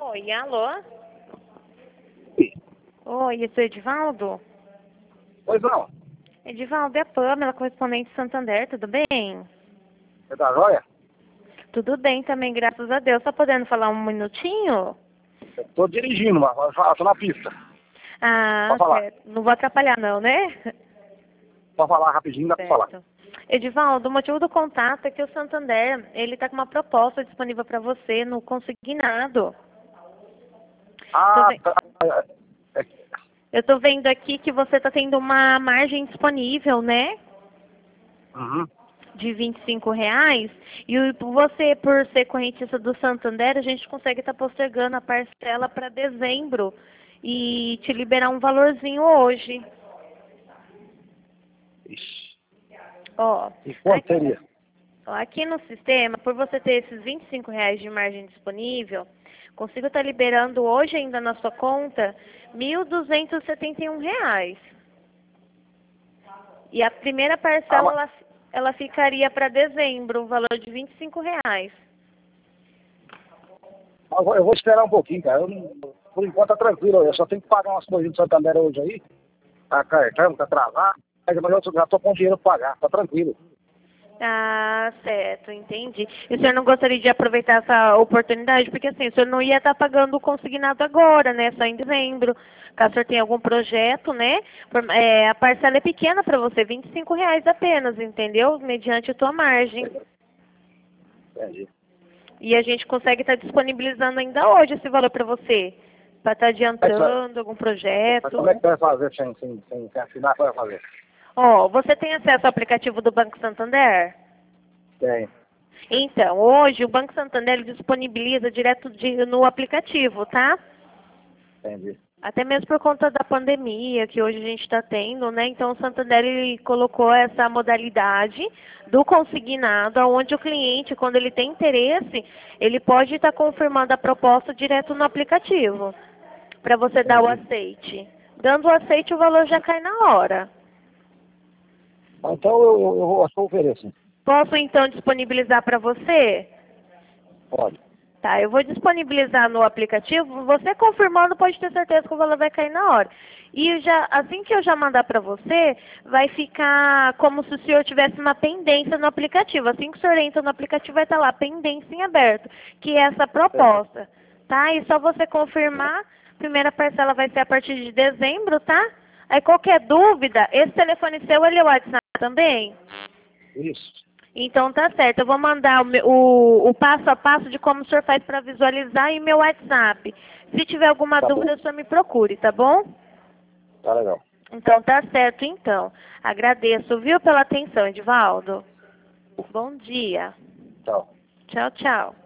Oi, alô? Oi, eu sou Edivaldo? Pois não. Edivaldo, é a Pamela, correspondente de Santander, tudo bem? Você tá joia? Tudo bem também, graças a Deus. Tá podendo falar um minutinho? Eu tô dirigindo, mas tô na pista. Ah, Pode falar. certo. Não vou atrapalhar não, né? Pode falar rapidinho, dá pra falar. Certo. Edivaldo, o motivo do contato é que o Santander, ele tá com uma proposta disponível para você no consignado. Tô Ah, ve- tá. É, Eu tô vendo aqui que você tá tendo uma margem disponível, né? uhum. De R$ 25. Você, por ser correntista do Santander, a gente consegue estar postergando a parcela para dezembro e te liberar um valorzinho hoje. Ixi. Ó, E quanto aqui, seria? aqui no sistema, por você ter esses R$ 25 de margem disponível, consigo estar liberando hoje ainda na sua conta R$ 1.271. E a primeira Ah, parcela, mas ela ficaria para dezembro, o valor de R$ 25. eu vou esperar um pouquinho, cara. Por enquanto tá tranquilo. Eu só tenho que pagar umas coisinhas do Santander hoje aí. Tá cartão, tá atrasado. Mas eu já tô com dinheiro pra pagar, tá tranquilo. Ah, certo, entendi. E o senhor não gostaria de aproveitar essa oportunidade? Porque assim, o senhor não ia estar pagando o consignado agora, né? Só em dezembro. Caso o senhor tenha algum projeto, né? A parcela é pequena para você, R$ 25 apenas, entendeu? Mediante a tua margem. Entendi. E a gente consegue estar disponibilizando ainda hoje esse valor para você. Para estar adiantando algum Mas projeto. como é que você vai fazer sem assinar? Como vai fazer? Ó, você tem acesso ao aplicativo do Banco Santander? Tem. Então, hoje o Banco Santander ele disponibiliza no aplicativo, tá? Entendi. Até mesmo por conta da pandemia que hoje a gente está tendo, né? Então o Santander ele colocou essa modalidade do consignado, onde o cliente, quando ele tem interesse, ele pode estar confirmando a proposta direto no aplicativo, para você dar o Entendi. aceite. Dando o aceite, o valor já cai na hora. Então acho que eu ofereço. Posso então disponibilizar para você? Pode. Tá, eu vou disponibilizar no aplicativo. Você confirmando, pode ter certeza que o valor vai cair na hora. E assim que eu já mandar para você, vai ficar como se o senhor tivesse uma pendência no aplicativo. Assim que o senhor entra no aplicativo, vai estar lá, pendência em aberto, que é essa proposta. Tá? E só você confirmar, primeira parcela vai ser a partir de dezembro, tá? Aí qualquer dúvida, esse telefone seu, ele é o WhatsApp também? Isso. Então tá certo, eu vou mandar o passo a passo de como o senhor faz para visualizar em meu WhatsApp. Se tiver alguma Tá bom. dúvida, o senhor me procure, tá bom? Tá legal. Então tá certo, então. Agradeço, viu, pela atenção, Edivaldo. Bom dia. Tchau. Tchau, tchau.